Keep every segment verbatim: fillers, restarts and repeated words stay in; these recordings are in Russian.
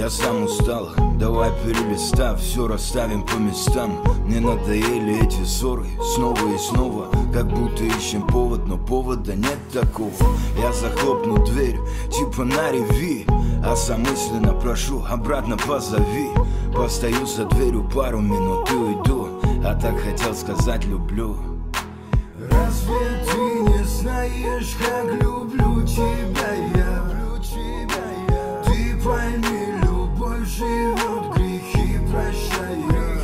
Я сам устал, давай перелистав, все расставим по местам. Мне надоели эти ссоры снова и снова, как будто ищем повод, но повода нет такого. Я захлопну дверь, типа на реви, а сам мысленно прошу, обратно позови. Постою за дверью пару минут и уйду, а так хотел сказать люблю. Разве ты не знаешь, как люблю тебя я? Ты пойми, любовь живет, грехи прощая.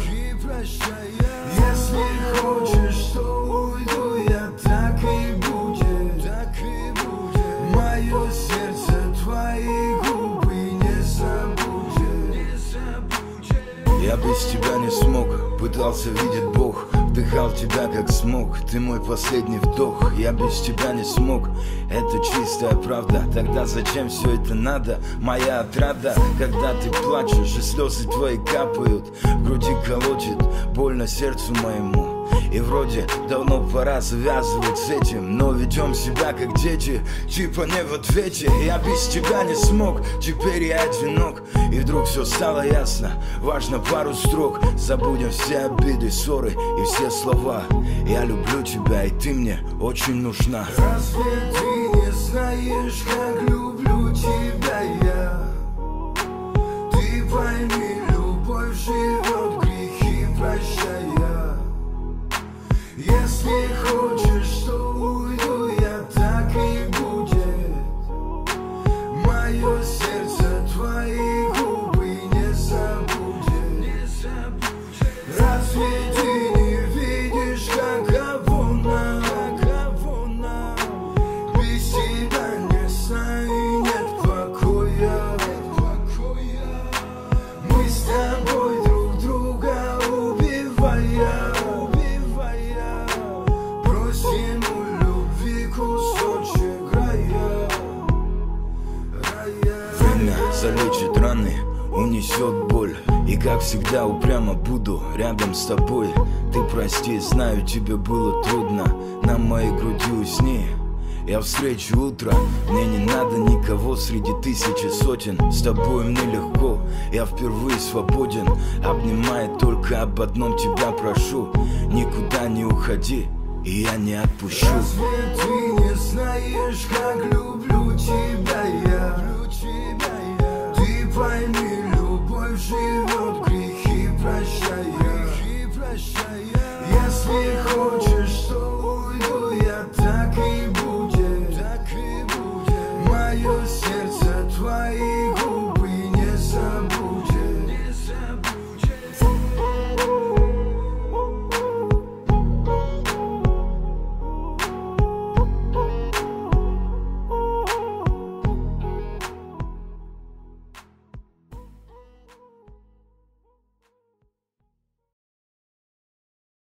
Если хочешь, то уйду я, так и будет. Мое сердце, твои губы не забудет. Я без тебя не смог, пытался видеть Бог, вдыхал тебя как смог, ты мой последний вдох. Я без тебя не смог, это чистая правда. Тогда зачем все это надо? Моя отрада, когда ты плачешь и слезы твои капают, в груди колотит больно сердцу моему. И вроде давно пора завязывать с этим, но ведем себя как дети, типа не в ответе. Я без тебя не смог, теперь я одинок. И вдруг все стало ясно, важно пару строк. Забудем все обиды, ссоры и все слова. Я люблю тебя, и ты мне очень нужна. Разве ты не знаешь, как люблю тебя я? Ты пойми, любовь живет, грехи прощая. Если хочешь, то уйду я, так и будет. Мое сердце, твои губы не забудет. Разве ты не видишь, каково нам? Без тебя не знаю, нет покоя. Мы с тобой друг друга убивая. Время залечит раны, унесет боль. И как всегда упрямо буду рядом с тобой. Ты прости, знаю, тебе было трудно, на моей груди усни. Я встречу утро, мне не надо никого среди тысячи сотен. С тобой мне легко, я впервые свободен. Обнимая, только об одном тебя прошу: никуда не уходи, и я не отпущу. Разве ты не знаешь, как люблю тебя я? Ты пойми, любовь живет.